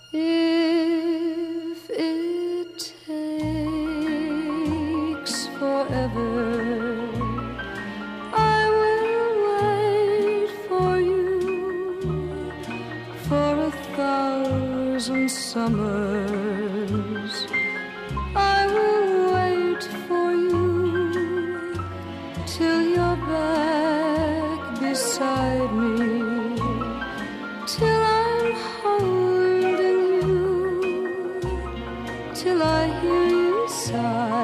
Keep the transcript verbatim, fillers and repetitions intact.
If it takes forever, I will wait for you for a thousand summers. I will wait for you till you're back beside me, till I'm holding you, till I hear you sigh.